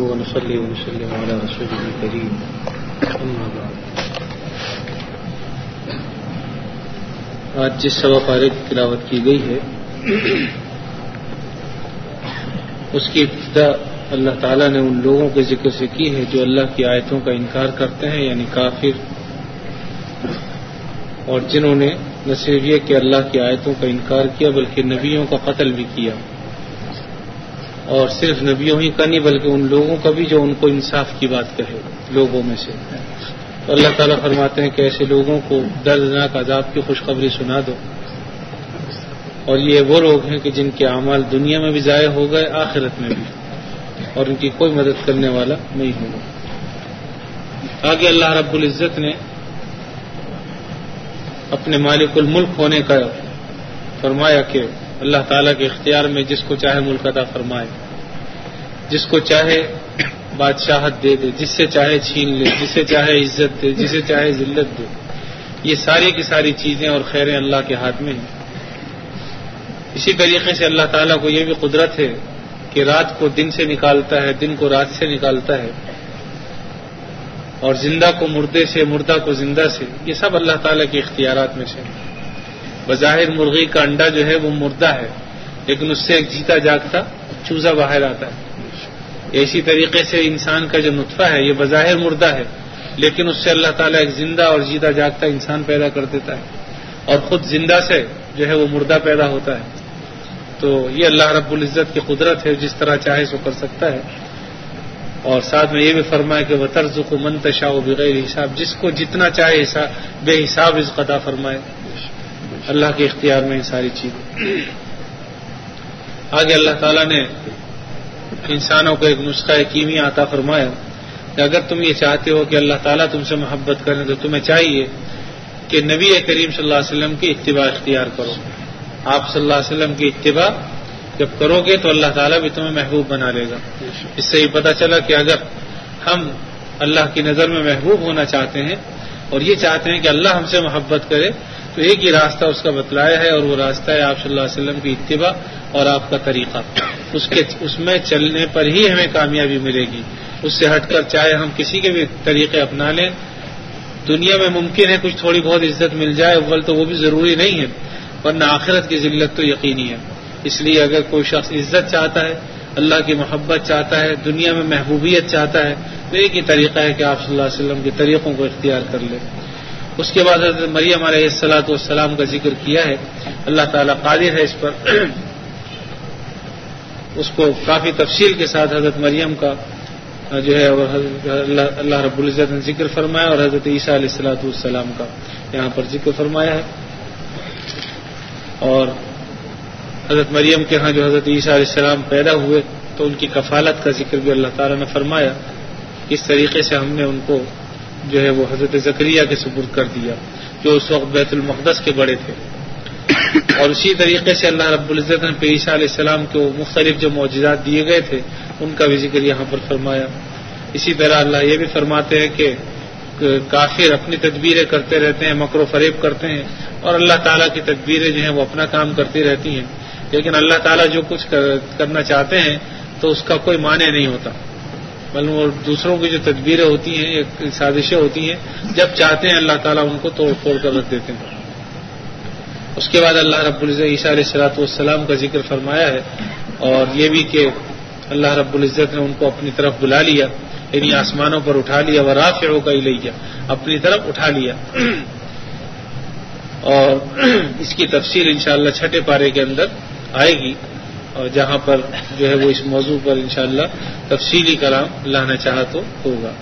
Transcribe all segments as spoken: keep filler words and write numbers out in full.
نحمده ونصلي ونسلم على رسوله الكريم أما بعد. آج جس سوا پارے کی تلاوت کی گئی ہے اس کی ابتدا اللہ تعالیٰ نے ان لوگوں کے ذکر سے کی ہے جو اللہ کی آیتوں کا انکار کرتے ہیں، یعنی کافر، اور جنہوں نے نہ صرف یہ کہ اللہ کی آیتوں کا انکار کیا بلکہ نبیوں کا قتل بھی کیا، اور صرف نبیوں ہی کا نہیں بلکہ ان لوگوں کا بھی جو ان کو انصاف کی بات کہے لوگوں میں سے. تو اللہ تعالیٰ فرماتے ہیں کہ ایسے لوگوں کو دردناک عذاب کی خوشخبری سنا دو، اور یہ وہ لوگ ہیں کہ جن کے اعمال دنیا میں بھی ضائع ہو گئے، آخرت میں بھی، اور ان کی کوئی مدد کرنے والا نہیں ہوگا. آگے اللہ رب العزت نے اپنے مالک الملک ہونے کا فرمایا کہ اللہ تعالیٰ کے اختیار میں جس کو چاہے ملک عطا فرمائے، جس کو چاہے بادشاہت دے دے، جس سے چاہے چھین لے، جسے چاہے عزت دے، جسے چاہے ذلت دے. یہ ساری کی ساری چیزیں اور خیریں اللہ کے ہاتھ میں ہیں. اسی طریقے سے اللہ تعالیٰ کو یہ بھی قدرت ہے کہ رات کو دن سے نکالتا ہے، دن کو رات سے نکالتا ہے، اور زندہ کو مردے سے، مردہ کو زندہ سے. یہ سب اللہ تعالیٰ کے اختیارات میں سے. بظاہر مرغی کا انڈا جو ہے وہ مردہ ہے، لیکن اس سے ایک جیتا جاگتا چوزا باہر آتا ہے. اسی طریقے سے انسان کا جو نطفہ ہے یہ بظاہر مردہ ہے، لیکن اس سے اللہ تعالیٰ ایک زندہ اور جیتا جاگتا انسان پیدا کر دیتا ہے، اور خود زندہ سے جو ہے وہ مردہ پیدا ہوتا ہے. تو یہ اللہ رب العزت کی قدرت ہے، جس طرح چاہے سو کر سکتا ہے. اور ساتھ میں یہ بھی فرمایا کہ وَتَرْزُقُ مَن تَشَاءُ بِغَيْرِ حساب، جس کو جتنا چاہے حساب بے حساب رزق عطا فرمائے. اللہ کے اختیار میں یہ ساری چیزیں. آگے اللہ تعالیٰ نے انسانوں کو ایک نسخہ کیمیا عطا فرمایا کہ اگر تم یہ چاہتے ہو کہ اللہ تعالیٰ تم سے محبت کریں تو تمہیں چاہیے کہ نبی کریم صلی اللہ علیہ وسلم کی اتباع اختیار کرو. آپ صلی اللہ علیہ وسلم کی اتباع جب کرو گے تو اللہ تعالیٰ بھی تمہیں محبوب بنا لے گا. اس سے یہ پتہ چلا کہ اگر ہم اللہ کی نظر میں محبوب ہونا چاہتے ہیں اور یہ چاہتے ہیں کہ اللہ ہم سے محبت کرے تو ایک ہی راستہ اس کا بتلایا ہے، اور وہ راستہ ہے آپ صلی اللہ علیہ وسلم کی اتباع اور آپ کا طریقہ. اس کے اس میں چلنے پر ہی ہمیں کامیابی ملے گی. اس سے ہٹ کر چاہے ہم کسی کے بھی طریقے اپنا لیں، دنیا میں ممکن ہے کچھ تھوڑی بہت عزت مل جائے، اول تو وہ بھی ضروری نہیں ہے، ورنہ آخرت کی ذلت تو یقینی ہے. اس لیے اگر کوئی شخص عزت چاہتا ہے، اللہ کی محبت چاہتا ہے، دنیا میں محبوبیت چاہتا ہے، تو ایک ہی طریقہ ہے کہ آپ صلی اللہ علیہ وسلم کے طریقوں کو اختیار کر لیں. اس کے بعد حضرت مریم علیہ الصلاۃ والسلام کا ذکر کیا ہے. اللہ تعالیٰ قادر ہے اس پر. اس کو کافی تفصیل کے ساتھ حضرت مریم کا جو ہے اللہ رب العزت نے ذکر فرمایا، اور حضرت عیسیٰ علیہ الصلاۃ والسلام کا یہاں پر ذکر فرمایا ہے. اور حضرت مریم کے ہاں جو حضرت عیسیٰ علیہ السلام پیدا ہوئے تو ان کی کفالت کا ذکر بھی اللہ تعالیٰ نے فرمایا. کس طریقے سے ہم نے ان کو جو ہے وہ حضرت زکریا کے سپرد کر دیا جو اس وقت بیت المقدس کے بڑے تھے. اور اسی طریقے سے اللہ رب العزت نے عیسیٰ علیہ السلام کو مختلف جو معجزات دیے گئے تھے ان کا بھی ذکر یہاں پر فرمایا. اسی طرح اللہ یہ بھی فرماتے ہیں کہ کافر اپنی تدبیریں کرتے رہتے ہیں، مکر و فریب کرتے ہیں، اور اللہ تعالیٰ کی تدبیریں جو ہیں وہ اپنا کام کرتی رہتی ہیں. لیکن اللہ تعالیٰ جو کچھ کرنا چاہتے ہیں تو اس کا کوئی معنی نہیں ہوتا. معلوم اور دوسروں کی جو تدبیریں ہوتی ہیں، سازشیں ہوتی ہیں، جب چاہتے ہیں اللہ تعالیٰ ان کو توڑ پھوڑ کر رکھ دیتے ہیں. اس کے بعد اللہ رب العزت عیسیٰ علیہ الصلاۃ والسلام کا ذکر فرمایا ہے، اور یہ بھی کہ اللہ رب العزت نے ان کو اپنی طرف بلا لیا، یعنی آسمانوں پر اٹھا لیا، ورافعوک الیہ، اپنی طرف اٹھا لیا. اور اس کی تفصیل انشاءاللہ چھٹے پارے کے اندر آئے گی، اور جہاں پر جو ہے وہ اس موضوع پر انشاءاللہ تفصیلی کلام اللہ نے چاہا تو ہوگا.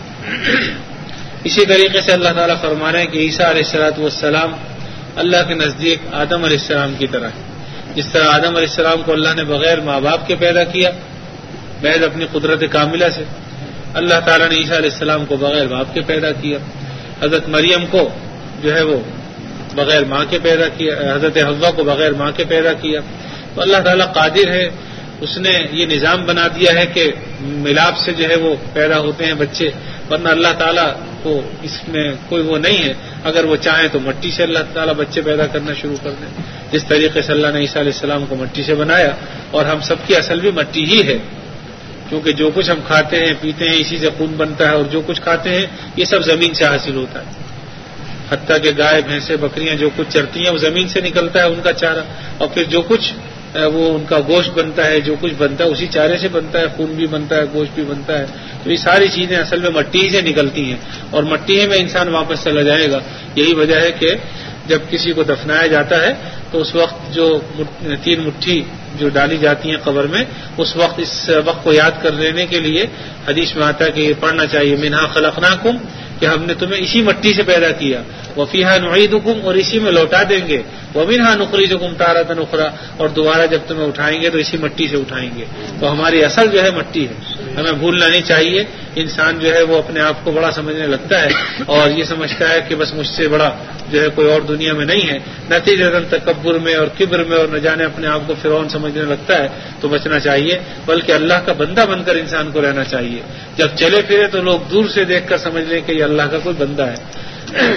اسی طریقے سے اللہ تعالیٰ فرما رہے ہیں کہ عیسیٰ علیہ الصلاۃ والسلام اللہ کے نزدیک آدم علیہ السلام کی طرح ہے. جس طرح آدم علیہ السلام کو اللہ نے بغیر ماں باپ کے پیدا کیا محض اپنی قدرت کاملہ سے، اللہ تعالیٰ نے عیسیٰ علیہ السلام کو بغیر باپ کے پیدا کیا. حضرت مریم کو جو ہے وہ بغیر ماں کے پیدا کیا، حضرت حوا کو بغیر ماں کے پیدا کیا. تو اللہ تعالیٰ قادر ہے، اس نے یہ نظام بنا دیا ہے کہ ملاپ سے جو ہے وہ پیدا ہوتے ہیں بچے، ورنہ اللہ تعالیٰ کو اس میں کوئی وہ نہیں ہے. اگر وہ چاہیں تو مٹی سے اللہ تعالیٰ بچے پیدا کرنا شروع کر دیں، جس طریقے سے اللہ نے عیسیٰ علیہ السلام کو مٹی سے بنایا، اور ہم سب کی اصل بھی مٹی ہی ہے. کیونکہ جو کچھ ہم کھاتے ہیں پیتے ہیں اسی سے خون بنتا ہے، اور جو کچھ کھاتے ہیں یہ سب زمین سے حاصل ہوتا ہے، حتیٰ کہ گائے بھینسیں بکریاں جو کچھ چرتی ہیں وہ زمین سے نکلتا ہے ان کا چارہ، اور پھر جو کچھ وہ ان کا گوشت بنتا ہے، جو کچھ بنتا ہے اسی چارے سے بنتا ہے، خون بھی بنتا ہے، گوشت بھی بنتا ہے. تو یہ ساری چیزیں اصل میں مٹی سے نکلتی ہیں، اور مٹی میں انسان واپس چلا جائے گا. یہی وجہ ہے کہ جب کسی کو دفنایا جاتا ہے تو اس وقت جو تین مٹھی جو ڈالی جاتی ہیں قبر میں، اس وقت اس وقت کو یاد کر لینے کے لیے حدیث میں آتا ہے کہ یہ پڑھنا چاہیے، منہا خلقناکم، کہ ہم نے تمہیں اسی مٹی سے پیدا کیا، وفیہا نعیدکم، اور اسی میں لوٹا دیں گے، ومنہا نخرجکم تارۃ اخری، اور دوبارہ جب تمہیں اٹھائیں گے تو اسی مٹی سے اٹھائیں گے. تو ہماری اصل جو ہے مٹی ہے، ہمیں بھولنا نہیں چاہیے. انسان جو ہے وہ اپنے آپ کو بڑا سمجھنے لگتا ہے اور یہ سمجھتا ہے کہ بس مجھ سے بڑا جو ہے کوئی اور دنیا میں نہیں ہے، نتیجتاً تکبر میں اور کبر میں اور نہ جانے اپنے آپ کو فرعون سمجھنے لگتا ہے. تو بچنا چاہیے، بلکہ اللہ کا بندہ بن کر انسان کو رہنا چاہیے. جب چلے پھرے تو لوگ دور سے دیکھ کر سمجھ لیں کہ یہ اللہ کا کوئی بندہ ہے.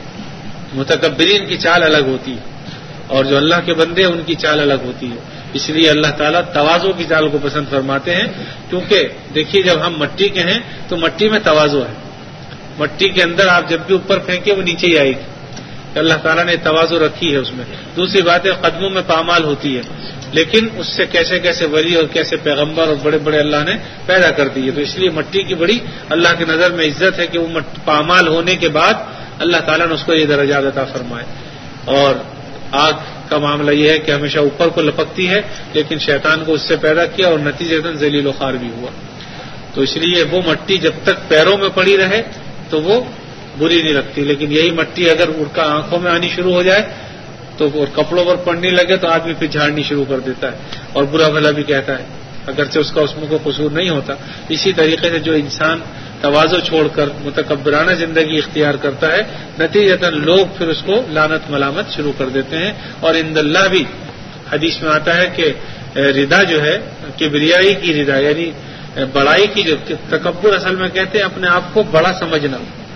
متکبرین کی چال الگ ہوتی ہے اور جو اللہ کے بندے ہیں ان کی چال الگ ہوتی ہے. اس لیے اللہ تعالیٰ تواضع کی چال کو پسند فرماتے ہیں، کیونکہ دیکھیے جب ہم مٹی کے ہیں تو مٹی میں تواضع ہے. مٹی کے اندر آپ جب بھی اوپر پھینکے وہ نیچے ہی آئے گی. اللہ تعالیٰ نے تواضع رکھی ہے اس میں. دوسری بات ہے قدموں میں پامال ہوتی ہے، لیکن اس سے کیسے کیسے ولی اور کیسے پیغمبر اور بڑے بڑے اللہ نے پیدا کر دیے. تو اس لیے مٹی کی بڑی اللہ کی نظر میں عزت ہے کہ وہ پامال ہونے کے بعد اللہ تعالیٰ نے اس کو یہ درجات عطا فرمائے. اور آگ کا معاملہ یہ ہے کہ ہمیشہ اوپر کو لپکتی ہے، لیکن شیطان کو اس سے پیدا کیا اور نتیجتاً ذلیل و خوار بھی ہوا. تو اس لیے وہ مٹی جب تک پیروں میں پڑی رہے تو وہ بری نہیں لگتی، لیکن یہی مٹی اگر اڑ کر آنکھوں میں آنی شروع ہو جائے تو اور کپڑوں پر پڑنے لگے تو آدمی پھر جھاڑنی شروع کر دیتا ہے اور برا بھلا بھی کہتا ہے، اگرچہ اس کا اس میں کوئی قصور نہیں ہوتا. اسی طریقے سے جو انسان تواضع چھوڑ کر متکبرانہ زندگی اختیار کرتا ہے، نتیجتاً لوگ پھر اس کو لعنت ملامت شروع کر دیتے ہیں. اور عند اللہ بھی حدیث میں آتا ہے کہ ردا جو ہے کبریائی کی ردا، یعنی بڑائی کی، جو تکبر اصل میں کہتے ہیں اپنے آپ کو بڑا سمجھنا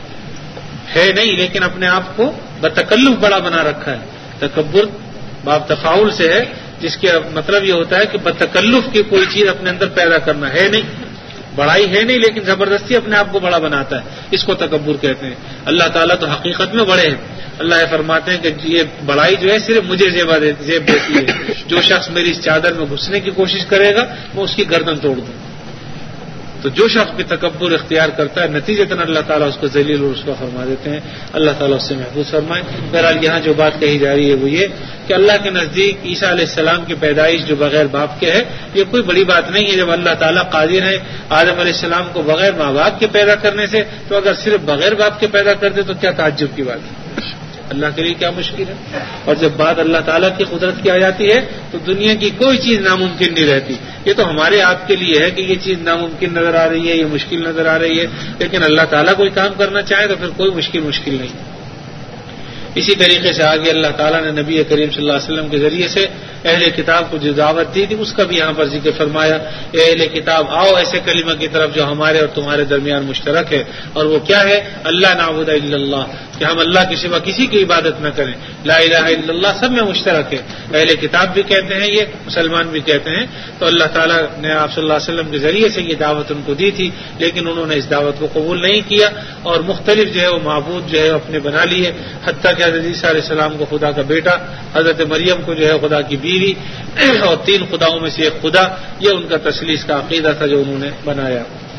ہے نہیں، لیکن اپنے آپ کو بتکلف بڑا بنا رکھا ہے. تکبر باب تفاعل سے ہے، جس کے مطلب یہ ہوتا ہے کہ بتکلف کی کوئی چیز اپنے اندر پیدا کرنا ہے نہیں، بڑائی ہے نہیں لیکن زبردستی اپنے آپ کو بڑا بناتا ہے، اس کو تکبر کہتے ہیں. اللہ تعالیٰ تو حقیقت میں بڑے ہیں. اللہ یہ فرماتے ہیں کہ یہ بڑائی جو ہے صرف مجھے زیب دیتی ہے، جو شخص میری اس چادر میں گھسنے کی کوشش کرے گا میں اس کی گردن توڑ دوں. تو جو شخص بھی تکبر اختیار کرتا ہے نتیجتاً اللہ تعالیٰ اس کو ذلیل اور رسوا فرما دیتے ہیں. اللہ تعالیٰ اس سے محفوظ فرمائے. بہرحال یہاں جو بات کہی جا رہی ہے وہ یہ کہ اللہ کے نزدیک عیسیٰ علیہ السلام کی پیدائش جو بغیر باپ کے ہے یہ کوئی بڑی بات نہیں ہے. جب اللہ تعالیٰ قادر ہے آدم علیہ السلام کو بغیر ماں باپ کے پیدا کرنے سے، تو اگر صرف بغیر باپ کے پیدا کر دے تو کیا تعجب کی بات ہے، اللہ کے لیے کیا مشکل ہے. اور جب بات اللہ تعالیٰ کی قدرت کی آ جاتی ہے تو دنیا کی کوئی چیز ناممکن نہیں رہتی. یہ تو ہمارے آپ کے لیے ہے کہ یہ چیز ناممکن نظر آ رہی ہے، یہ مشکل نظر آ رہی ہے، لیکن اللہ تعالیٰ کوئی کام کرنا چاہے تو پھر کوئی مشکل مشکل نہیں. اسی طریقے سے آگے اللہ تعالیٰ نے نبی کریم صلی اللہ علیہ وسلم کے ذریعے سے اہل کتاب کو جو دعوت دی تھی اس کا بھی یہاں پر ذکر فرمایا. اے اہل کتاب آؤ ایسے کلمہ کی طرف جو ہمارے اور تمہارے درمیان مشترک ہے، اور وہ کیا ہے؟ اللہ نعبد الا اللہ، کہ ہم اللہ کے سوا کسی کی عبادت نہ کریں. لا الہ الا اللہ سب میں مشترک ہے. اہل کتاب بھی کہتے ہیں، یہ مسلمان بھی کہتے ہیں. تو اللہ تعالیٰ نے آپ صلی اللہ علیہ وسلم کے ذریعے سے یہ دعوت ان کو دی تھی، لیکن انہوں نے اس دعوت کو قبول نہیں کیا اور مختلف جو ہے وہ معبود جو ہے اپنے بنا لیے. حتیٰ کہ حضرت عیسیٰ علیہ السلام کو خدا کا بیٹا، حضرت مریم کو جو ہے خدا کی بیوی، اور تین خداؤں میں سے ایک خدا، یہ ان کا تثلیث کا عقیدہ تھا جو انہوں نے بنایا.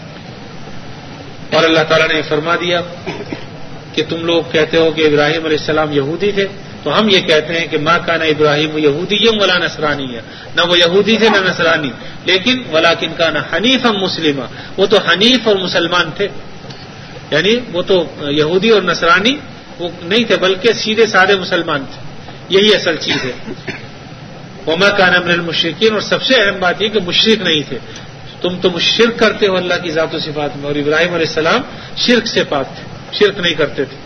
اور اللہ تعالیٰ نے فرما دیا کہ تم لوگ کہتے ہو کہ ابراہیم علیہ السلام یہودی تھے، تو ہم یہ کہتے ہیں کہ ما کان ابراہیم یہودی ولا نصرانی، نہ وہ یہودی تھے نہ نصرانی، لیکن ولیکن کان حنیفا مسلما، وہ تو حنیف اور مسلمان تھے. یعنی وہ تو یہودی اور نصرانی وہ نہیں تھے بلکہ سیدھے سادے مسلمان تھے. یہی اصل چیز ہے. وما کان من المشرکین، اور سب سے اہم بات یہ کہ مشرک نہیں تھے. تم تو شرک کرتے ہو اللہ کی ذات و صفات میں، اور ابراہیم علیہ السلام شرک سے پاک تھے، شرک نہیں کرتے تھے.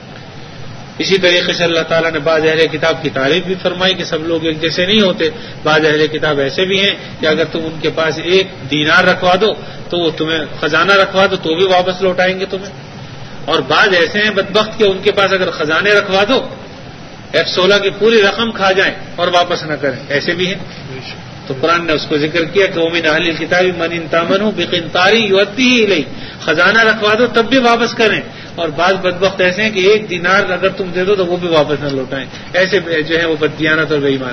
اسی طریقے سے اللہ تعالیٰ نے بعض اہل کتاب کی تعریف بھی فرمائی کہ سب لوگ ایک جیسے نہیں ہوتے. بعض اہل کتاب ایسے بھی ہیں کہ اگر تم ان کے پاس ایک دینار رکھوا دو تو وہ تمہیں خزانہ رکھوا دو تو بھی واپس لوٹائیں گے تمہیں. اور بعض ایسے ہیں بدبخت کہ ان کے پاس اگر خزانے رکھوا دو ایک سولہ کی پوری رقم کھا جائیں اور واپس نہ کریں، ایسے بھی ہیں. تو قرآن نے اس کو ذکر کیا کہ ومن اہل الکتاب من ان تامنوا بقنطار یؤدیہ الیہ، خزانہ رکھوا دو تب بھی واپس کریں، اور بعض بدبخت ایسے ہیں کہ ایک دینار اگر تم دے دو تو وہ بھی واپس نہ لوٹائیں، ایسے جو ہے وہ بددیانت اور بے ایمان،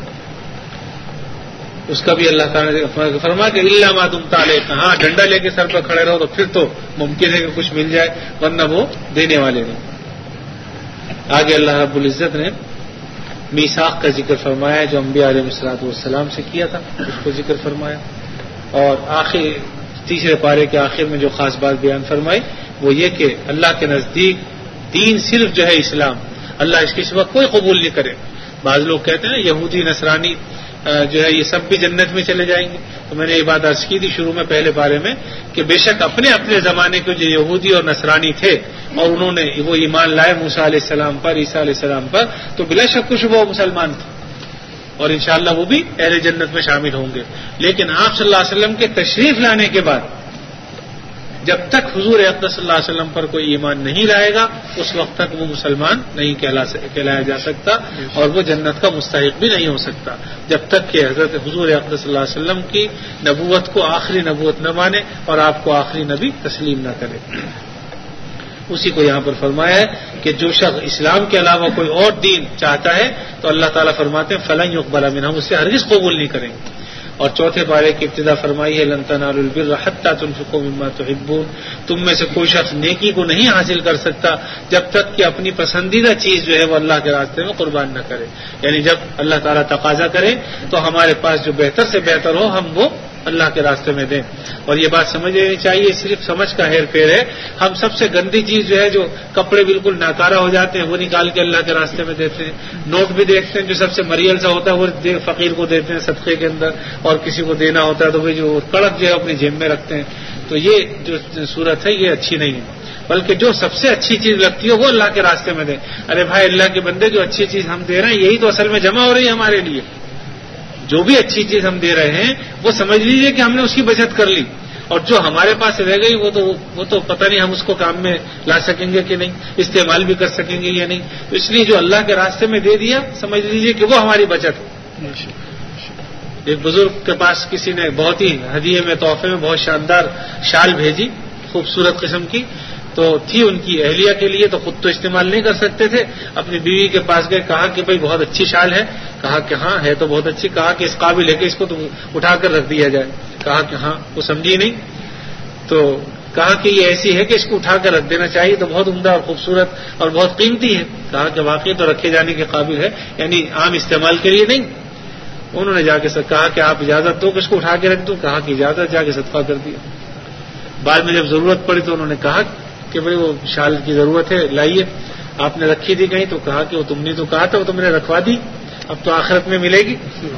اس کا بھی اللہ تعالیٰ نے فرمایا کہ الا ما دمت علیہ، ہاں ڈنڈا لے کے سر پر کھڑے رہو تو پھر تو ممکن ہے کہ کچھ مل جائے، ورنہ وہ دینے والے نہیں۔ آگے اللہ رب العزت نے میثاق کا ذکر فرمایا جو انبیاء علیہ الصلوۃ والسلام سے کیا تھا، اس کو ذکر فرمایا، اور آخر تیسرے پارے کے آخر میں جو خاص بات بیان فرمائی وہ یہ کہ اللہ کے نزدیک دین صرف جو ہے اسلام، اللہ اس کے سوا کوئی قبول نہیں کرے۔ بعض لوگ کہتے ہیں نا یہودی نصرانی جو ہے یہ سب بھی جنت میں چلے جائیں گے، تو میں نے یہ بات عرض کی تھی شروع میں پہلے بارے میں کہ بے شک اپنے اپنے زمانے کے جو یہودی اور نصرانی تھے اور انہوں نے وہ ایمان لائے موسیٰ علیہ السلام پر، عیسیٰ علیہ السلام پر، تو بلا شک کچھ وہ مسلمان تھے اور انشاءاللہ وہ بھی اہل جنت میں شامل ہوں گے۔ لیکن آپ صلی اللہ علیہ وسلم کے تشریف لانے کے بعد جب تک حضور اقدس صلی اللہ علیہ وسلم پر کوئی ایمان نہیں لائے گا اس وقت تک وہ مسلمان نہیں کہلایا جا سکتا اور وہ جنت کا مستحق بھی نہیں ہو سکتا، جب تک کہ حضرت حضور اقدس صلی اللہ علیہ وسلم کی نبوت کو آخری نبوت نہ مانے اور آپ کو آخری نبی تسلیم نہ کرے۔ اسی کو یہاں پر فرمایا ہے کہ جو شخص اسلام کے علاوہ کوئی اور دین چاہتا ہے تو اللہ تعالیٰ فرماتے ہیں فلن یقبل منہ، ہم اسے ہرگز قبول نہیں کریں گے۔ اور چوتھے پارے کی ابتدا فرمائی ہے لن تنالوا البر حتى تنفقوا مما تحبون، تم میں سے کوئی شخص نیکی کو نہیں حاصل کر سکتا جب تک کہ اپنی پسندیدہ چیز جو ہے وہ اللہ کے راستے میں قربان نہ کرے، یعنی جب اللہ تعالیٰ تقاضا کرے تو ہمارے پاس جو بہتر سے بہتر ہو ہم وہ اللہ کے راستے میں دیں۔ اور یہ بات سمجھ لینی چاہیے، صرف سمجھ کا ہیر پھیر ہے، ہم سب سے گندی چیز جو ہے جو کپڑے بالکل ناکارہ ہو جاتے ہیں وہ نکال کے اللہ کے راستے میں دیتے ہیں، نوٹ بھی دیکھتے ہیں جو سب سے مریل سا ہوتا ہے وہ فقیر کو دیتے ہیں صدقے کے اندر، اور کسی کو دینا ہوتا ہے تو وہ جو کڑک جو ہے اپنی جیب میں رکھتے ہیں، تو یہ جو صورت ہے یہ اچھی نہیں ہے، بلکہ جو سب سے اچھی چیز لگتی ہے وہ اللہ کے راستے میں دیں۔ ارے بھائی اللہ کے بندے جو اچھی چیز ہم دے رہے ہیں یہی تو اصل میں جمع ہو رہی ہے ہمارے لیے، جو بھی اچھی چیز ہم دے رہے ہیں وہ سمجھ لیجئے کہ ہم نے اس کی بچت کر لی، اور جو ہمارے پاس رہ گئی وہ تو وہ تو پتہ نہیں ہم اس کو کام میں لا سکیں گے کہ نہیں، استعمال بھی کر سکیں گے یا نہیں، تو اس لیے جو اللہ کے راستے میں دے دیا سمجھ لیجئے کہ وہ ہماری بچت ہے۔ ایک بزرگ کے پاس کسی نے بہت ہی ہدیے میں تحفے میں بہت شاندار شال بھیجی، خوبصورت قسم کی، تو تھی ان کی اہلیہ کے لیے، تو خود تو استعمال نہیں کر سکتے تھے، اپنی بیوی کے پاس گئے، کہا کہ بھائی بہت اچھی شال ہے، کہا کہ ہاں ہے تو بہت اچھی، کہا کہ اس قابل ہے کہ اس کو تو اٹھا کر رکھ دیا جائے، کہا کہ ہاں، وہ سمجھی نہیں، تو کہا کہ یہ ایسی ہے کہ اس کو اٹھا کر رکھ دینا چاہیے، تو بہت عمدہ اور خوبصورت اور بہت قیمتی ہے، کہا کہ واقعی تو رکھے جانے کے قابل ہے، یعنی عام استعمال کے لیے نہیں۔ انہوں نے جا کے کہا کہ آپ اجازت دو کہ اس کو اٹھا کے رکھ دوں، کہا کہ اجازت، جا کے صدقہ کر دیا۔ بعد میں جب ضرورت پڑی تو انہوں نے کہا کہ بھائی وہ شال کی ضرورت ہے لائیے، آپ نے رکھی تھی کہیں، تو کہا کہ وہ تم نے تو کہا تھا وہ تم نے رکھوا دی، اب تو آخرت میں ملے گی۔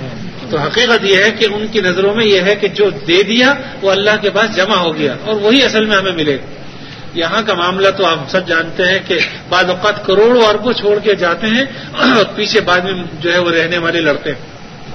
تو حقیقت یہ ہے کہ ان کی نظروں میں یہ ہے کہ جو دے دیا وہ اللہ کے پاس جمع ہو گیا اور وہی اصل میں ہمیں ملے گا۔ یہاں کا معاملہ تو ہم سب جانتے ہیں کہ بعض اوقات کروڑوں اربوں چھوڑ کے جاتے ہیں اور پیچھے بعد میں جو ہے وہ رہنے والے لڑتے ہیں،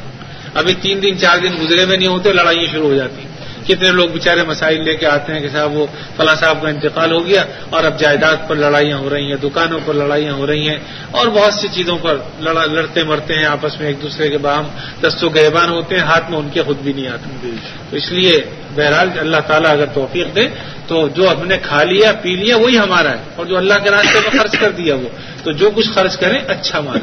ابھی تین دن چار دن گزرے میں نہیں ہوتے لڑائیاں شروع ہو جاتی ہیں۔ کتنے لوگ بیچارے مسائل لے کے آتے ہیں کہ صاحب وہ فلاں صاحب کا انتقال ہو گیا اور اب جائیداد پر لڑائیاں ہو رہی ہیں، دکانوں پر لڑائیاں ہو رہی ہیں اور بہت سی چیزوں پر لڑتے مرتے ہیں آپس میں، ایک دوسرے کے باہم دست و گریبان ہوتے ہیں، ہاتھ میں ان کے خود بھی نہیں آتے۔ تو اس لیے بہرحال اللہ تعالیٰ اگر توفیق دے تو جو ہم نے کھا لیا پی لیا وہی ہمارا ہے، اور جو اللہ کے راستے میں خرچ کر دیا وہ تو جو کچھ خرچ کریں اچھا مال۔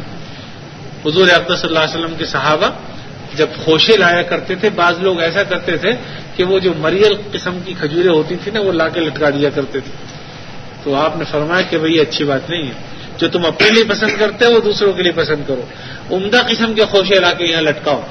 حضور اقدس صلی اللہ علیہ وسلم کے صحابہ جب خوشے لایا کرتے تھے، بعض لوگ ایسا کرتے تھے کہ وہ جو مریل قسم کی کھجوریں ہوتی تھی نا وہ لا کے لٹکا دیا کرتے تھے، تو آپ نے فرمایا کہ بھئی یہ اچھی بات نہیں ہے، جو تم اپنے لیے پسند کرتے ہو وہ دوسروں کے لیے پسند کرو، عمدہ قسم کے خوشے لا کے یہاں لٹکاؤ،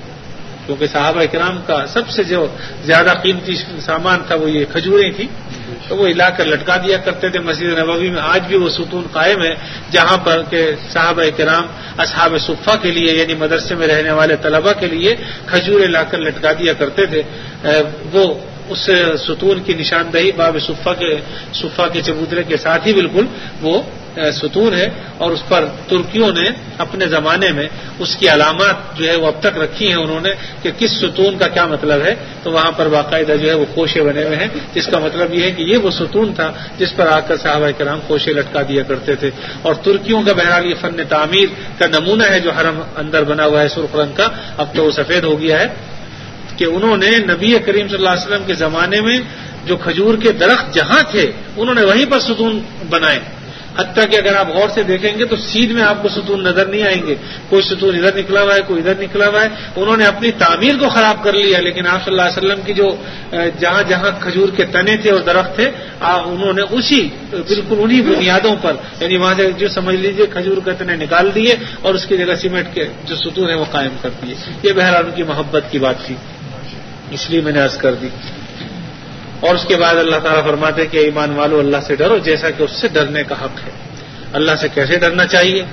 کیونکہ صحابہ کرام کا سب سے جو زیادہ قیمتی سامان تھا وہ یہ کھجوریں تھیں، تو وہ لا کر لٹکا دیا کرتے تھے۔ مسجد نبوی میں آج بھی وہ ستون قائم ہے جہاں پر کہ صحابہ کرام اصحاب صفہ کے لیے یعنی مدرسے میں رہنے والے طلبہ کے لیے کھجوریں لا کر لٹکا دیا کرتے تھے۔ وہ اس ستون کی نشاندہی باب صفہ کے صفہ کے چبوترے کے ساتھ ہی بالکل وہ ستون ہے، اور اس پر ترکیوں نے اپنے زمانے میں اس کی علامات جو ہے وہ اب تک رکھی ہیں انہوں نے کہ کس ستون کا کیا مطلب ہے، تو وہاں پر باقاعدہ جو ہے وہ خوشے بنے ہوئے ہیں، جس کا مطلب یہ ہے کہ یہ وہ ستون تھا جس پر آ کر صحابہ کرام خوشے لٹکا دیا کرتے تھے۔ اور ترکیوں کا بہرحال یہ فن تعمیر کا نمونہ ہے جو حرم اندر بنا ہوا ہے سرخ رنگ کا، اب تو وہ سفید ہو گیا ہے، کہ انہوں نے نبی کریم صلی اللہ علیہ وسلم کے زمانے میں جو کھجور کے درخت جہاں تھے انہوں نے وہیں پر ستون بنائے، حتیٰ کہ اگر آپ غور سے دیکھیں گے تو سیدھ میں آپ کو ستون نظر نہیں آئیں گے، کوئی ستون ادھر نکلا ہوا ہے کوئی ادھر نکلا ہوا ہے، انہوں نے اپنی تعمیر کو خراب کر لیا، لیکن آپ صلی اللہ علیہ وسلم کی جو جہاں جہاں کھجور کے تنے تھے اور درخت تھے انہوں نے اسی بالکل انہی بنیادوں پر، یعنی وہاں سے جو سمجھ لیجیے کھجور کے تنے نکال دیے اور اس کی جگہ سیمنٹ کے جو ستون ہے وہ قائم کر دیے۔ یہ بہرحال ان کی محبت کی بات تھی، اس لیے میں نے عرض کر دی۔ اور اس کے بعد اللہ تعالیٰ فرماتے ہیں کہ ایمان والو اللہ سے ڈرو جیسا کہ اس سے ڈرنے کا حق ہے۔ اللہ سے کیسے ڈرنا چاہیے،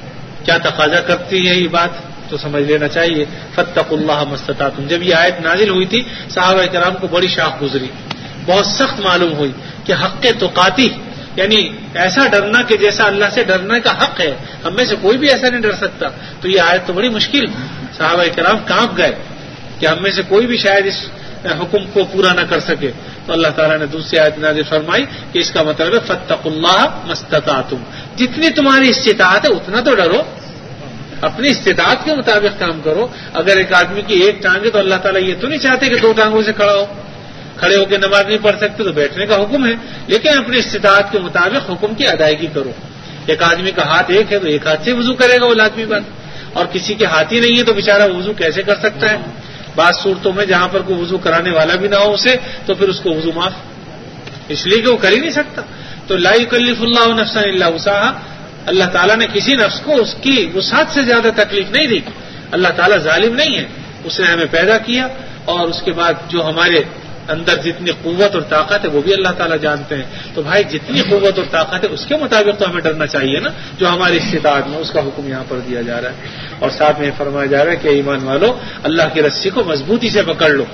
کیا تقاضا کرتی ہے یہ بات، تو سمجھ لینا چاہیے۔ فاتقوا اللہ ما استطعتم، جب یہ آیت نازل ہوئی تھی صحابہ کرام کو بڑی شاخ گزری، بہت سخت معلوم ہوئی کہ حق تقاتی یعنی ایسا ڈرنا کہ جیسا اللہ سے ڈرنے کا حق ہے، ہم میں سے کوئی بھی ایسا نہیں ڈر سکتا، تو یہ آیت تو بڑی مشکل، صحابہ کرام کانپ گئے کہ ہم میں سے کوئی بھی شاید اس حکم کو پورا نہ کر سکے، تو اللہ تعالیٰ نے دوسری آیت نازل فرمائی کہ اس کا مطلب ہے فاتقوا اللہ ما استطعتم، جتنی تمہاری استطاعت ہے اتنا تو ڈرو، اپنی استطاعت کے مطابق کام کرو۔ اگر ایک آدمی کی ایک ٹانگ ہے تو اللہ تعالیٰ یہ تو نہیں چاہتے کہ دو ٹانگوں سے کھڑا ہو، کھڑے ہو کے نماز نہیں پڑھ سکتے تو بیٹھنے کا حکم ہے، لیکن اپنی استطاعت کے مطابق حکم کی ادائیگی کرو۔ ایک آدمی کا ہاتھ ایک ہے تو ایک ہاتھ سے وضو کرے گا وہ لازمی بات، اور کسی کے ہاتھ ہی نہیں ہے تو بیچارہ وضو کیسے کر سکتا ہے؟ بعض صورتوں میں جہاں پر کوئی وضو کرانے والا بھی نہ ہو اسے تو پھر اس کو وضو معاف، اس لیے کہ وہ کر ہی نہیں سکتا۔ تو لا یکلف اللہ نفسا الا وسعها، اللہ تعالیٰ نے کسی نفس کو اس کی وسعت سے زیادہ تکلیف نہیں دی، اللہ تعالیٰ ظالم نہیں ہے، اس نے ہمیں پیدا کیا اور اس کے بعد جو ہمارے اندر جتنی قوت اور طاقت ہے وہ بھی اللہ تعالیٰ جانتے ہیں، تو بھائی جتنی قوت اور طاقت ہے اس کے مطابق تو ہمیں ڈرنا چاہیے نا، جو ہماری استطاعت میں، اس کا حکم یہاں پر دیا جا رہا ہے۔ اور ساتھ میں فرمایا جا رہا ہے کہ ایمان والو اللہ کی رسی کو مضبوطی سے پکڑ لو،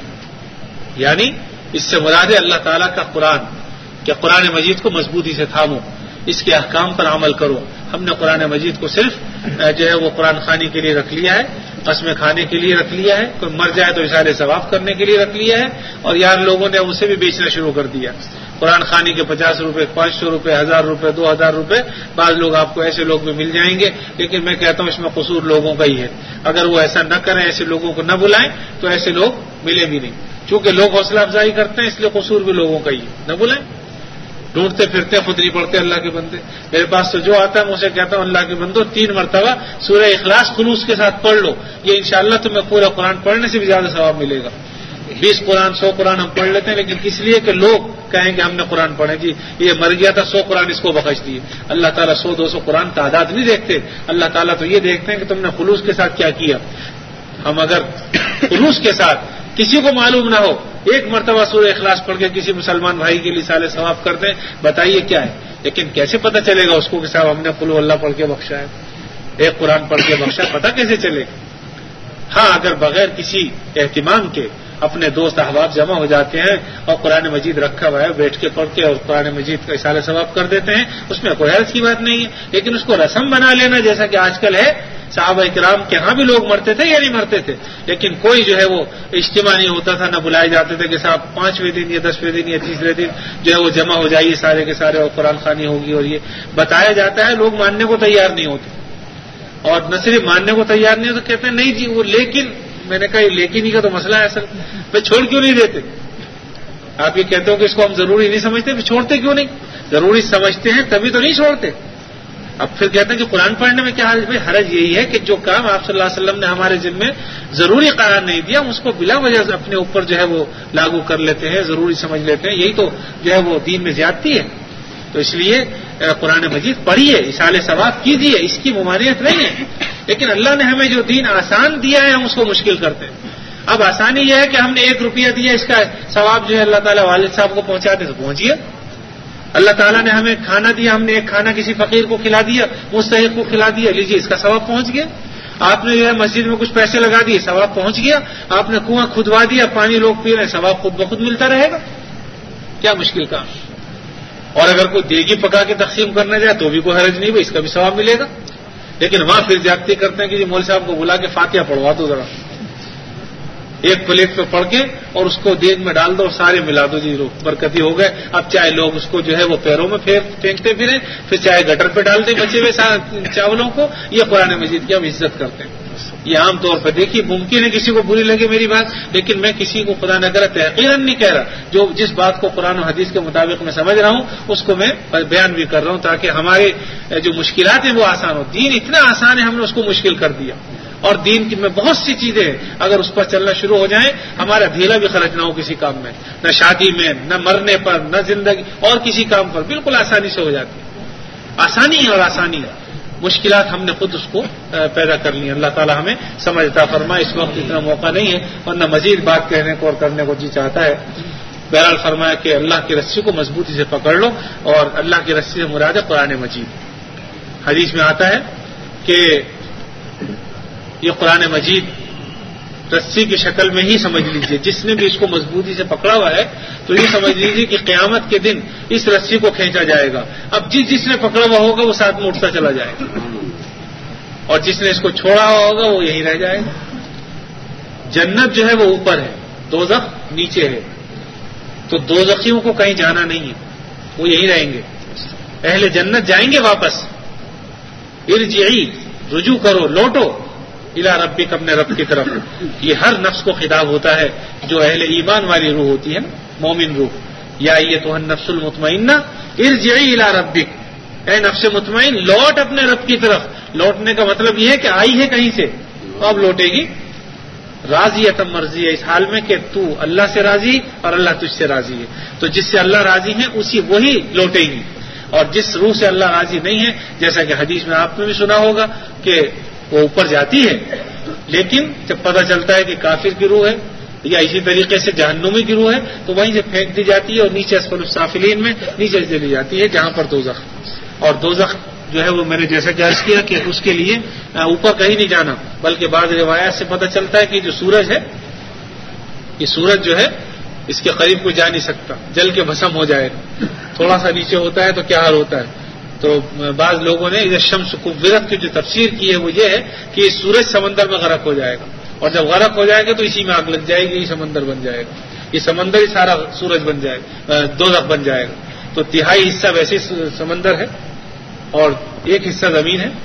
یعنی اس سے مراد ہے اللہ تعالیٰ کا قرآن، کہ قرآن مجید کو مضبوطی سے تھامو، اس کے احکام پر عمل کرو۔ ہم نے قرآن مجید کو صرف جو ہے وہ قرآن خوانی کے لیے رکھ لیا ہے، قسمیں کھانے کے لیے رکھ لیا ہے، کوئی مر جائے تو اشارے ثواب کرنے کے لیے رکھ لیا ہے، اور یار لوگوں نے اسے بھی بیچنا شروع کر دیا۔ قرآن خوانی کے پچاس روپے، پانچ سو روپے، ہزار روپے، دو ہزار روپے، بعض لوگ آپ کو ایسے لوگ بھی مل جائیں گے، لیکن میں کہتا ہوں اس میں قصور لوگوں کا ہی ہے، اگر وہ ایسا نہ کریں، ایسے لوگوں کو نہ بلائیں تو ایسے لوگ ملے بھی نہیں، چونکہ لوگ حوصلہ افزائی کرتے ہیں اس لیے قصور بھی لوگوں کا ہی ہے، نہ بلائیں، ڈھونڈتے پھرتے خود نہیں پڑھتے اللہ کے بندے۔ میرے پاس تو جو آتا ہے میں اسے کہتا ہوں اللہ کے بندو تین مرتبہ سورہ اخلاص خلوص کے ساتھ پڑھ لو، یہ انشاءاللہ تمہیں پورا قرآن پڑھنے سے بھی زیادہ ثواب ملے گا۔ بیس قرآن سو قرآن ہم پڑھ لیتے ہیں لیکن کس لیے کہ لوگ کہیں کہ ہم نے قرآن پڑھے، جی یہ مر گیا تھا سو قرآن اس کو بخش دیے۔ اللہ تعالیٰ سو دو سو قرآن تعداد نہیں دیکھتے، اللہ تعالیٰ تو یہ دیکھتے ہیں کہ تم نے خلوص کے ساتھ کیا کیا۔ ہم اگر خلوص کے ساتھ کسی کو معلوم نہ ہو ایک مرتبہ سورہ اخلاص پڑھ کے کسی مسلمان بھائی کے لیے سال ثواب کر دیں، بتائیے کیا ہے، لیکن کیسے پتہ چلے گا اس کو کہ صاحب ہم نے قل ہو اللہ پڑھ کے بخشا ہے، ایک قرآن پڑھ کے بخشا، پتہ کیسے چلے؟ ہاں اگر بغیر کسی اہتمام کے اپنے دوست احباب جمع ہو جاتے ہیں اور قرآن مجید رکھا ہوا ہے بیٹھ کے پڑھ کے اور قرآن مجید کا اصالہ ثواب کر دیتے ہیں، اس میں کوئی حرج کی بات نہیں ہے، لیکن اس کو رسم بنا لینا جیسا کہ آج کل ہے، صحابہ کرام کے ہاں بھی لوگ مرتے تھے یا نہیں مرتے تھے، لیکن کوئی جو ہے وہ اجتماع نہیں ہوتا تھا، نہ بلائے جاتے تھے کہ صاحب پانچویں دن یا دسویں دن یا تیسرے دن جو ہے وہ جمع ہو جائیے سارے کے سارے اور قرآن خوانی ہوگی، اور یہ بتایا جاتا ہے لوگ ماننے کو تیار نہیں ہوتے، اور نہ صرف ماننے کو تیار نہیں ہوتے، کہتے ہیں نہیں جی وہ لیکن، میں نے کہا یہ لیکن ہی کا تو مسئلہ ہے اصل میں، چھوڑ کیوں نہیں دیتے؟ آپ یہ کہتے ہو کہ اس کو ہم ضروری نہیں سمجھتے، پھر چھوڑتے کیوں نہیں؟ ضروری سمجھتے ہیں تبھی تو نہیں چھوڑتے۔ اب پھر کہتے ہیں کہ قرآن پڑھنے میں کیا حرج؟ بھائی حرج یہی ہے کہ جو کام آپ صلی اللہ علیہ وسلم نے ہمارے ذمے ضروری قرار نہیں دیا اس کو بلا وجہ سے اپنے اوپر جو ہے وہ لاگو کر لیتے ہیں، ضروری سمجھ لیتے ہیں، یہی تو جو ہے وہ دین میں زیادتی ہے۔ تو اس لیے قرآن مجید پڑھیے، اصالہ ثواب کیجیے، اس کی ممانعت نہیں ہے، لیکن اللہ نے ہمیں جو دین آسان دیا ہے ہم اس کو مشکل کرتے ہیں۔ اب آسانی یہ ہے کہ ہم نے ایک روپیہ دیا، اس کا ثواب جو ہے اللہ تعالیٰ والد صاحب کو پہنچاتے تو پہنچیے۔ اللہ تعالیٰ نے ہمیں کھانا دیا، ہم نے ایک کھانا کسی فقیر کو کھلا دیا، مستحق کو کھلا دیا، لیجیے اس کا ثواب پہنچ گیا۔ آپ نے جو ہے مسجد میں کچھ پیسے لگا دیے، ثواب پہنچ گیا. آپ نے کنواں کھدوا دیا، پانی لوگ پی رہے ہیں، ثواب خود بخود ملتا رہے گا. کیا مشکل کام. اور اگر کوئی دیگی پکا کے تقسیم کرنے جائے تو بھی کوئی حرج نہیں، اس کا بھی ثواب ملے گا. لیکن وہاں پھر زیادتی کرتے ہیں کہ جی مول صاحب کو بلا کے فاتحہ پڑھوا دو ذرا، ایک پلیٹ پہ پڑھ کے اور اس کو دیگ میں ڈال دو اور سارے ملا دو، جی برکتی ہو گئے. اب چاہے لوگ اس کو جو ہے وہ پیروں میں پھینکتے پھریں، پھر چاہے گٹر پہ ڈال دیں بچے ہوئے چاولوں کو. یہ قرآن مجید کی ہم عزت کرتے ہیں. یہ عام طور پر دیکھیے، ممکن ہے کسی کو بری لگے میری بات، لیکن میں کسی کو خدا نہ کرے تحقیراً نہیں کہہ رہا. جو جس بات کو قرآن و حدیث کے مطابق میں سمجھ رہا ہوں اس کو میں بیان بھی کر رہا ہوں تاکہ ہمارے جو مشکلات ہیں وہ آسان ہو. دین اتنا آسان ہے، ہم نے اس کو مشکل کر دیا. اور دین کی میں بہت سی چیزیں ہیں، اگر اس پر چلنا شروع ہو جائیں ہمارا دھیلا بھی خرچ نہ ہو کسی کام میں، نہ شادی میں، نہ مرنے پر، نہ زندگی اور کسی کام پر، بالکل آسانی سے ہو جاتی ہے. آسانی ہے اور آسانی ہے. مشکلات ہم نے خود اس کو پیدا کر لی. اللہ تعالی ہمیں سمجھتا فرمائے. اس وقت اتنا موقع نہیں ہے ورنہ مزید بات کہنے کو اور کرنے کو جی چاہتا ہے. بہرحال فرمایا کہ اللہ کی رسی کو مضبوطی سے پکڑ لو، اور اللہ کی رسی سے مراد ہے قرآن مجید. حدیث میں آتا ہے کہ یہ قرآن مجید رسی کی شکل میں ہی سمجھ لیجئے. جس نے بھی اس کو مضبوطی سے پکڑا ہوا ہے تو یہ سمجھ لیجئے کہ قیامت کے دن اس رسی کو کھینچا جائے گا. اب جس جس نے پکڑا ہوا ہوگا وہ ساتھ میں اٹھتا چلا جائے گا، اور جس نے اس کو چھوڑا ہوا ہوگا وہ یہیں رہ جائے گا. جنت جو ہے وہ اوپر ہے، دوزخ نیچے ہے. تو دوزخیوں کو کہیں جانا نہیں ہے، وہ یہیں رہیں گے. اہل جنت جائیں گے واپس. ارجعی، رجوع کرو، لوٹو الی ربک، اپنے رب کی طرف. یہ ہر نفس کو خطاب ہوتا ہے جو اہل ایمان والی روح ہوتی ہے نا، مومن روح. یا ایتھا النفس المطمئنہ ارجعی الی ربک، اے نفس مطمئن لوٹ اپنے رب کی طرف. لوٹنے کا مطلب یہ ہے کہ آئی ہے کہیں سے تو اب لوٹے گی. راضیۃ مرضیہ، اس حال میں کہ تو اللہ سے راضی اور اللہ تجھ سے راضی ہے. تو جس سے اللہ راضی ہے اسی وہی لوٹے گی. اور جس روح سے اللہ راضی نہیں ہے، جیسا کہ حدیث میں آپ نے بھی سنا ہوگا کہ وہ اوپر جاتی ہے، لیکن جب پتہ چلتا ہے کہ کافر کی روح ہے یا اسی طریقے سے جہنمی کی روح ہے تو وہیں سے پھینک دی جاتی ہے اور نیچے اسفل السافلین میں نیچے چلی جاتی ہے، جہاں پر دوزخ. اور دوزخ جو ہے وہ میں نے جیسا کہ عرض کیا کہ اس کے لیے اوپر کہیں نہیں جانا، بلکہ بعض روایات سے پتہ چلتا ہے کہ جو سورج ہے، یہ سورج جو ہے اس کے قریب کوئی جا نہیں سکتا، جل کے بھسم ہو جائے گا. تھوڑا سا نیچے ہوتا ہے تو کیا حال ہوتا ہے. تو بعض لوگوں نے اذا الشمس کورت کی جو تفسیر کی ہے وہ یہ ہے کہ یہ سورج سمندر میں غرق ہو جائے گا، اور جب غرق ہو جائے گا تو اسی میں آگ لگ جائے گی، یہ سمندر بن جائے گا. یہ سمندر ہی سارا سورج بن جائے گا، دوزخ بن جائے گا. تو تہائی حصہ ویسے سمندر ہے اور ایک حصہ زمین ہے.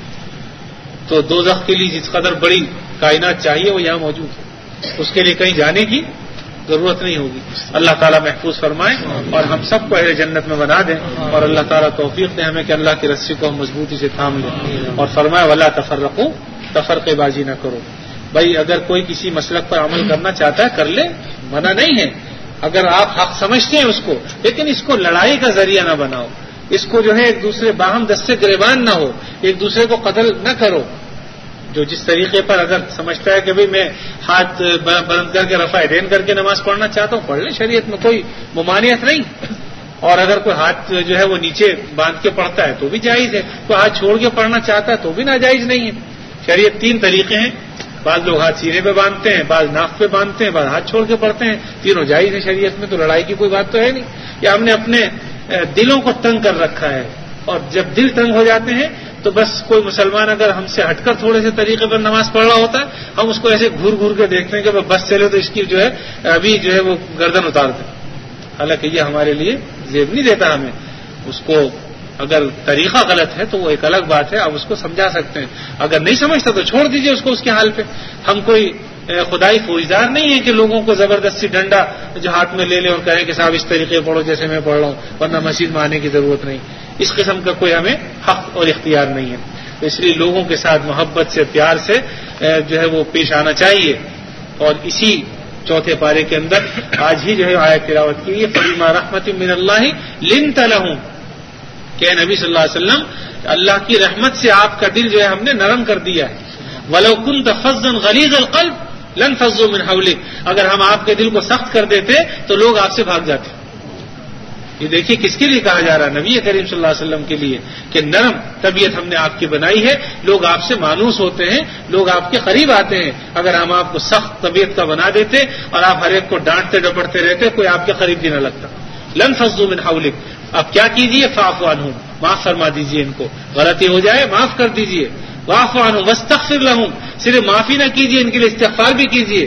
تو دوزخ کے لیے جس قدر بڑی کائنات چاہیے وہ یہاں موجود ہے، اس کے لیے کہیں جانے کی ضرورت نہیں ہوگی. اللہ تعالیٰ محفوظ فرمائے اور ہم سب کو اہل جنت میں بنا دیں، اور اللہ تعالیٰ توفیق دے ہمیں کہ اللہ کی رسی کو ہم مضبوطی سے تھام لیں. اور فرمائے ولا تفرقوا، تفرقے بازی نہ کرو. بھائی اگر کوئی کسی مسلک پر عمل کرنا چاہتا ہے کر لے، منع نہیں ہے. اگر آپ حق سمجھتے ہیں اس کو، لیکن اس کو لڑائی کا ذریعہ نہ بناؤ. اس کو جو ہے ایک دوسرے باہم دستے گریبان نہ ہو، ایک دوسرے کو قتل نہ کرو. جو جس طریقے پر اگر سمجھتا ہے کہ بھئی میں ہاتھ بلند کر کے رفع دین کر کے نماز پڑھنا چاہتا ہوں، پڑھ لیں، شریعت میں کوئی ممانعت نہیں. اور اگر کوئی ہاتھ جو ہے وہ نیچے باندھ کے پڑھتا ہے تو بھی جائز ہے، کوئی ہاتھ چھوڑ کے پڑھنا چاہتا ہے تو بھی ناجائز نہیں ہے. شریعت تین طریقے ہیں، بعض لوگ ہاتھ سینے پہ باندھتے ہیں، بعض ناک پہ باندھتے ہیں، بعض ہاتھ چھوڑ کے پڑھتے ہیں. تینوں جائز ہیں شریعت میں، تو لڑائی کی کوئی بات تو ہے نہیں. یا ہم نے اپنے دلوں کو تنگ کر رکھا ہے، اور جب دل تنگ ہو جاتے ہیں تو بس کوئی مسلمان اگر ہم سے ہٹ کر تھوڑے سے طریقے پر نماز پڑھ رہا ہوتا ہے ہم اس کو ایسے گھور گھور کے دیکھتے ہیں کہ بس چلے تو اس کی جو ہے ابھی جو ہے وہ گردن اتار دیں. حالانکہ یہ ہمارے لیے زیب نہیں دیتا ہمیں. اس کو اگر طریقہ غلط ہے تو وہ ایک الگ بات ہے، آپ اس کو سمجھا سکتے ہیں. اگر نہیں سمجھتا تو چھوڑ دیجئے اس کو اس کے حال پہ. ہم کوئی خدائی فوجدار نہیں ہے کہ لوگوں کو زبردستی ڈنڈا جو ہاتھ میں لے لیں اور کہیں کہ صاحب اس طریقے پڑھو جیسے میں پڑھ رہا ہوں، ورنہ مسجد میں آنے کی ضرورت نہیں. اس قسم کا کوئی ہمیں حق اور اختیار نہیں ہے. تو اس لیے لوگوں کے ساتھ محبت سے، پیار سے جو ہے وہ پیش آنا چاہیے. اور اسی چوتھے پارے کے اندر آج ہی جو ہے آیت تلاوت کی ہے، فَبِمَا رَحْمَةٍ مِّنَ اللَّهِ لِنْتَ لَهُمْ، کہ نبی صلی اللہ علیہ وسلم اللہ کی رحمت سے آپ کا دل جو ہے ہم نے نرم کر دیا ہے. وَلَوْ كُنْتَ فَظًّا غَلِيظَ الْقَلْبِ لَانفَضُّوا مِنْ حَوْلِكَ، اگر ہم آپ کے دل کو سخت کر دیتے تو لوگ آپ سے بھاگ جاتے. یہ دیکھیے کس کے لیے کہا جا رہا ہے؟ نبی کریم صلی اللہ علیہ وسلم کے لیے کہ نرم طبیعت ہم نے آپ کی بنائی ہے. لوگ آپ سے مانوس ہوتے ہیں, لوگ آپ کے قریب آتے ہیں. اگر ہم آپ کو سخت طبیعت کا بنا دیتے اور آپ ہر ایک کو ڈانٹتے ڈپٹتے رہتے, کوئی آپ کے قریب بھی نہ لگتا. لن فضوا من حولک, اب کیا کیجیے؟ فاعف عنہم, معاف فرما دیجیے ان کو. غلطی ہو جائے معاف کر دیجیے. واعف عنہم واستغفر لہم, صرف معافی نہ کیجیے, ان کے لیے استغفار بھی کیجیے.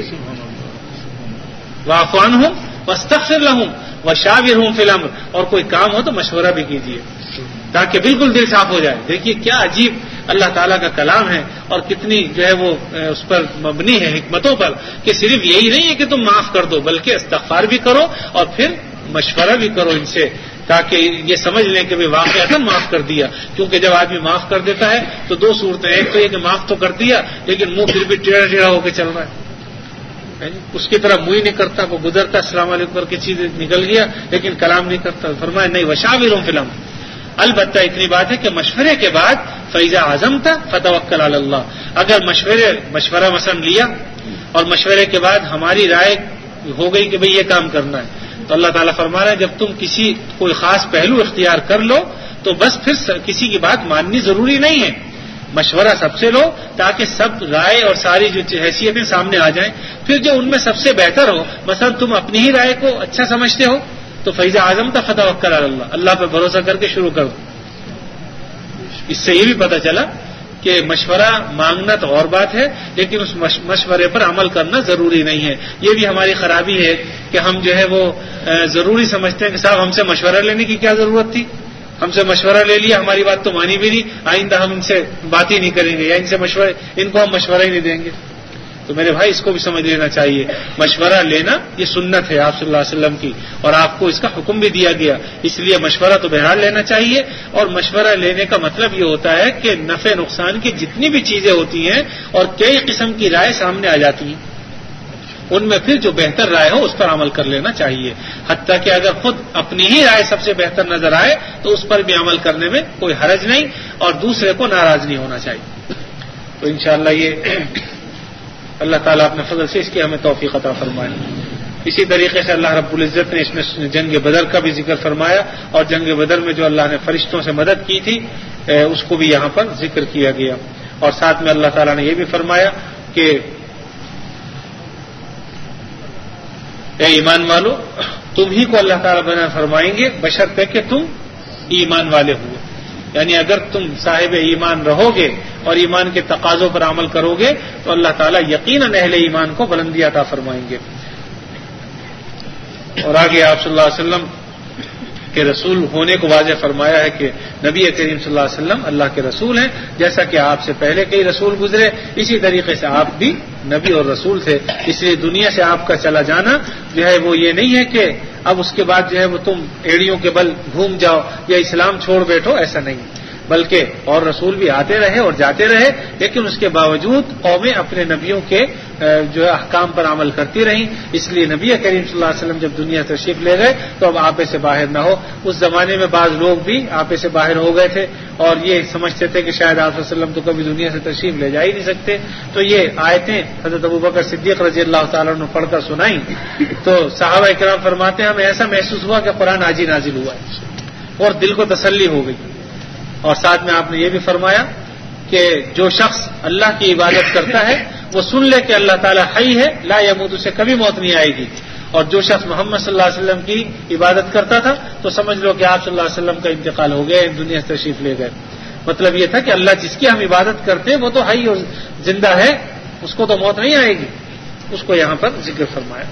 واعف عنہم واستغفر لہم وشاورہم فی الامر, اور کوئی کام ہو تو مشورہ بھی کیجیے تاکہ بالکل دل صاف ہو جائے. دیکھیے کیا عجیب اللہ تعالیٰ کا کلام ہے, اور کتنی جو ہے وہ اس پر مبنی ہے حکمتوں پر, کہ صرف یہی نہیں ہے کہ تم معاف کر دو, بلکہ استغفار بھی کرو اور پھر مشورہ بھی کرو ان سے, تاکہ یہ سمجھ لیں کہ واقعہ معاف کر دیا. کیونکہ جب آدمی معاف کر دیتا ہے تو دو صورتیں, ایک تو یہ کہ معاف تو کر دیا لیکن منہ پھر بھی ٹیڑھا ٹیڑھا ہو کے چل رہا ہے, اس کی طرح منہ ہی نہیں کرتا, وہ گزرتا السلام علیکم کر کے چیز نکل گیا لیکن کلام نہیں کرتا. فرمایا نہیں وشاورہم فی الامر. البتہ اتنی بات ہے کہ مشورے کے بعد فَإِذَا عَزَمْتَ فَتَوَكَّلْ عَلَى اللَّهِ, اگر مشورے مشورہ مثلا لیا اور مشورے کے بعد ہماری رائے ہو گئی کہ بھئی یہ کام کرنا ہے, تو اللہ تعالیٰ فرما رہا ہے جب تم کسی کوئی خاص پہلو اختیار کر لو تو بس پھر کسی کی بات ماننی ضروری نہیں ہے. مشورہ سب سے لو تاکہ سب رائے اور ساری جو حیثیتیں سامنے آ جائیں. پھر جو ان میں سب سے بہتر ہو, مثلا تم اپنی ہی رائے کو اچھا سمجھتے ہو تو فَإِذَا عَزَمْتَ فَتَوَكَّلْ عَلَى اللَّهِ, اللہ پہ بھروسہ کر کے شروع کرو. اس سے یہ بھی پتہ چلا کہ مشورہ مانگنا تو اور بات ہے, لیکن اس مشورے پر عمل کرنا ضروری نہیں ہے. یہ بھی ہماری خرابی ہے کہ ہم جو ہے وہ ضروری سمجھتے ہیں کہ صاحب ہم سے مشورہ لینے کی کیا ضرورت تھی, ہم سے مشورہ لے لیا, ہماری بات تو مانی بھی نہیں, آئندہ ہم ان سے بات ہی نہیں کریں گے, یا ان سے مشورے ان کو ہم مشورہ ہی نہیں دیں گے. تو میرے بھائی اس کو بھی سمجھ لینا چاہیے, مشورہ لینا یہ سنت ہے آپ صلی اللہ علیہ وسلم کی, اور آپ کو اس کا حکم بھی دیا گیا, اس لیے مشورہ تو بہرحال لینا چاہیے. اور مشورہ لینے کا مطلب یہ ہوتا ہے کہ نفع نقصان کی جتنی بھی چیزیں ہوتی ہیں اور کئی قسم کی رائے سامنے آ جاتی ہیں, ان میں پھر جو بہتر رائے ہو اس پر عمل کر لینا چاہیے. حتیٰ کہ اگر خود اپنی ہی رائے سب سے بہتر نظر آئے تو اس پر بھی عمل کرنے میں کوئی حرج نہیں, اور دوسرے کو ناراض نہیں ہونا چاہیے. تو انشاءاللہ یہ اللہ تعالیٰ اپنے فضل سے اس کی ہمیں توفیق عطا فرمائے. اسی طریقے سے اللہ رب العزت نے اس میں جنگ بدر کا بھی ذکر فرمایا, اور جنگ بدر میں جو اللہ نے فرشتوں سے مدد کی تھی اس کو بھی یہاں پر ذکر کیا گیا. اور ساتھ میں اللہ تعالیٰ نے یہ بھی فرمایا کہ اے ایمان والو, تم ہی کو اللہ تعالیٰ بنا فرمائیں گے بشرطے کہ تم ایمان والے ہوئے. یعنی اگر تم صاحب ایمان رہو گے اور ایمان کے تقاضوں پر عمل کرو گے تو اللہ تعالیٰ یقیناً اہل ایمان کو بلندی عطا فرمائیں گے. اور آگے آپ صلی اللہ علیہ وسلم کے رسول ہونے کو واضح فرمایا ہے کہ نبی کریم صلی اللہ علیہ وسلم اللہ کے رسول ہیں, جیسا کہ آپ سے پہلے کئی رسول گزرے اسی طریقے سے آپ بھی نبی اور رسول تھے. اس لیے دنیا سے آپ کا چلا جانا جو ہے وہ یہ نہیں ہے کہ اب اس کے بعد جو ہے وہ تم ایڑیوں کے بل گھوم جاؤ یا اسلام چھوڑ بیٹھو, ایسا نہیں, بلکہ اور رسول بھی آتے رہے اور جاتے رہے, لیکن اس کے باوجود قومیں اپنے نبیوں کے جو ہے احکام پر عمل کرتی رہیں. اس لیے نبی کریم صلی اللہ علیہ وسلم جب دنیا تشریف لے گئے تو اب آپے سے باہر نہ ہو. اس زمانے میں بعض لوگ بھی آپے سے باہر ہو گئے تھے اور یہ سمجھتے تھے کہ شاید آپ صلی اللہ علیہ وسلم تو کبھی دنیا سے تشریف لے جا ہی نہیں سکتے. تو یہ آیتیں حضرت ابوبکر صدیق رضی اللہ تعالیٰ نے پڑھ کر سنائیں تو صحابہ کرام فرماتے ہیں ہمیں ایسا محسوس ہوا کہ قرآن آج ہی نازل ہوا ہے اور دل کو تسلی ہو گئی. اور ساتھ میں آپ نے یہ بھی فرمایا کہ جو شخص اللہ کی عبادت کرتا ہے وہ سن لے کہ اللہ تعالیٰ حی ہے, لا یموت, اسے کبھی موت نہیں آئے گی. اور جو شخص محمد صلی اللہ علیہ وسلم کی عبادت کرتا تھا تو سمجھ لو کہ آپ صلی اللہ علیہ وسلم کا انتقال ہو گیا, دنیا سے تشریف لے گئے. مطلب یہ تھا کہ اللہ جس کی ہم عبادت کرتے وہ تو حی اور زندہ ہے, اس کو تو موت نہیں آئے گی. اس کو یہاں پر ذکر فرمایا.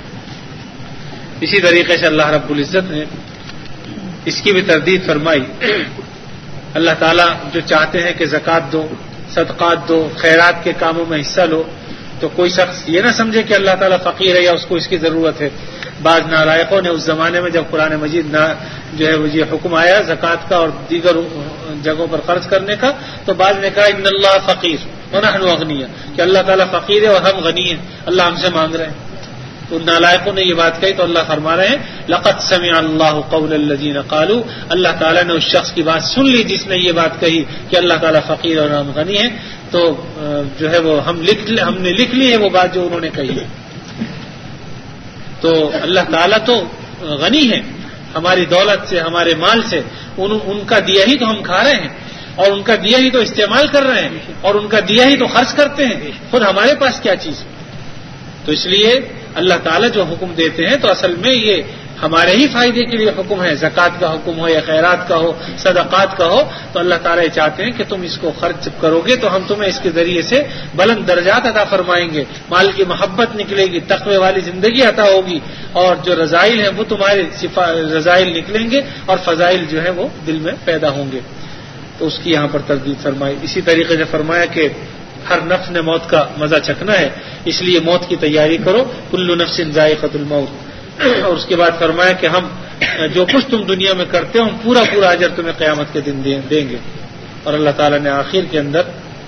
اسی طریقے سے اللہ رب العزت نے اس کی بھی تردید فرمائی. اللہ تعالیٰ جو چاہتے ہیں کہ زکوٰۃ دو, صدقات دو, خیرات کے کاموں میں حصہ لو, تو کوئی شخص یہ نہ سمجھے کہ اللہ تعالیٰ فقیر ہے یا اس کو اس کی ضرورت ہے. بعض نالائقوں نے اس زمانے میں جب قرآن مجید جو ہے وہ یہ حکم آیا زکوٰۃ کا اور دیگر جگہوں پر خرچ کرنے کا, تو بعض نے کہا ان اللہ فقیر ونحن اغنیاء, کہ اللہ تعالیٰ فقیر ہے اور ہم غنی ہیں, اللہ ہم سے مانگ رہے ہیں. تو نالائقوں نے یہ بات کہی تو اللہ فرما رہے ہیں لقد سمع اللہ قول الذین قالوا, اللہ تعالیٰ نے اس شخص کی بات سن لی جس نے یہ بات کہی کہ اللہ تعالیٰ فقیر اور ہم غنی ہیں. تو جو ہے وہ ہم لکھ ہم نے لکھ لی ہے وہ بات جو انہوں نے کہی ہے. تو اللہ تعالیٰ تو غنی ہے ہماری دولت سے، ہمارے مال سے، ان, ان کا دیا ہی تو ہم کھا رہے ہیں، اور ان کا دیا ہی تو استعمال کر رہے ہیں، اور ان کا دیا ہی تو خرچ کرتے ہیں، خود ہمارے پاس کیا چیز ہے؟ تو اس لیے اللہ تعالیٰ جو حکم دیتے ہیں تو اصل میں یہ ہمارے ہی فائدے کے لیے حکم ہے، زکوٰۃ کا حکم ہو یا خیرات کا ہو، صدقات کا ہو، تو اللہ تعالیٰ یہ چاہتے ہیں کہ تم اس کو خرچ کرو گے تو ہم تمہیں اس کے ذریعے سے بلند درجات عطا فرمائیں گے، مال کی محبت نکلے گی، تقوی والی زندگی عطا ہوگی، اور جو رذائل ہیں وہ تمہارے رذائل نکلیں گے اور فضائل جو ہے وہ دل میں پیدا ہوں گے. تو اس کی یہاں پر تردید فرمائی. اسی طریقے سے فرمایا کہ ہر نفس نے موت کا مزہ چکھنا ہے، اس لیے موت کی تیاری کرو، کل نفس ذائقۃ الموت. اور اس کے بعد فرمایا کہ ہم جو کچھ تم دنیا میں کرتے ہو ہم پورا پورا اجر تمہیں قیامت کے دن دیں گے. اور اللہ تعالیٰ نے آخر کے اندر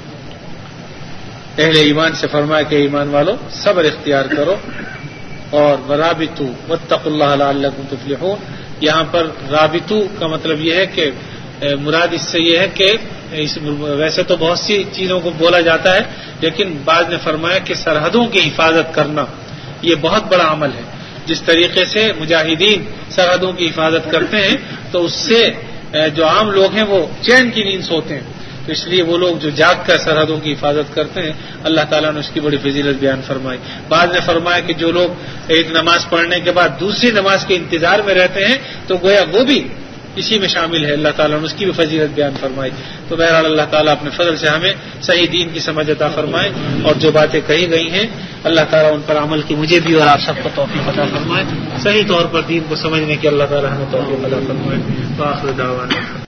اہل ایمان سے فرمایا کہ ایمان والو صبر اختیار کرو اور ورابطوا واتقوا اللہ لعلکم تفلحون. یہاں پر رابطو کا مطلب یہ ہے کہ مراد اس سے یہ ہے کہ اس ویسے تو بہت سی چیزوں کو بولا جاتا ہے، لیکن بعض نے فرمایا کہ سرحدوں کی حفاظت کرنا یہ بہت بڑا عمل ہے. جس طریقے سے مجاہدین سرحدوں کی حفاظت کرتے ہیں تو اس سے جو عام لوگ ہیں وہ چین کی نیند سوتے ہیں، تو اس لیے وہ لوگ جو جاگ کر سرحدوں کی حفاظت کرتے ہیں اللہ تعالیٰ نے اس کی بڑی فضیلت بیان فرمائی. بعض نے فرمایا کہ جو لوگ ایک نماز پڑھنے کے بعد دوسری نماز کے انتظار میں رہتے ہیں تو گویا وہ بھی اسی میں شامل ہے، اللہ تعالیٰ نے اس کی بھی فضیلت بیان فرمائی. تو بہرحال اللہ تعالیٰ اپنے فضل سے ہمیں صحیح دین کی سمجھ عطا فرمائے، اور جو باتیں کہی گئی ہیں اللہ تعالیٰ ان پر عمل کی مجھے بھی اور آپ سب کو توفیق عطا فرمائے، صحیح طور پر دین کو سمجھنے کی اللہ تعالیٰ ہمیں توفیق عطا فرمائے. وآخر دعوانا